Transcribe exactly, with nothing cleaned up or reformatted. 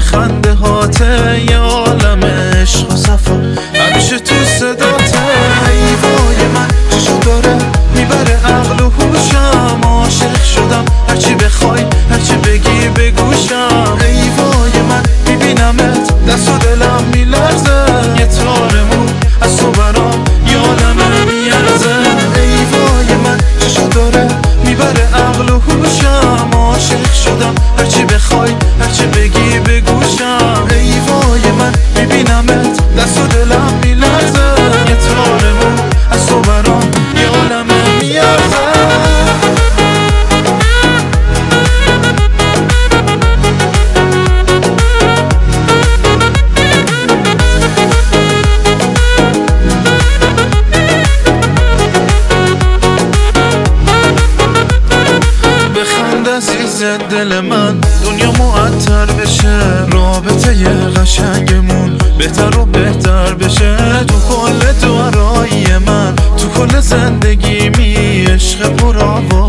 خنده هاته یه عالم عشق و صفا همیشه تو صداته. ای وای من چشو داره میبره عقل و هوشم، عاشق شدم هرچی بخوای هرچی بگی بگوشم. ای وای من میبینمت دست و دلم میلرزه، یه تار مو از تو برام یه عالمه میارزه. ای وای من چشو داره میبره عقل و هوشم، عاشق شدم هرچی بخوای هرچی بگی بگوشم. ای وای من میبینمت دست و دلم میلرزه، یه تار مو از تو برام یه عالمه میارزه. عزیز دل من دنیا معطر بشه، رابطه ی قشنگمون بهتر و بهتر بشه. تو کل دعای من تو کل زندگی می عشق پر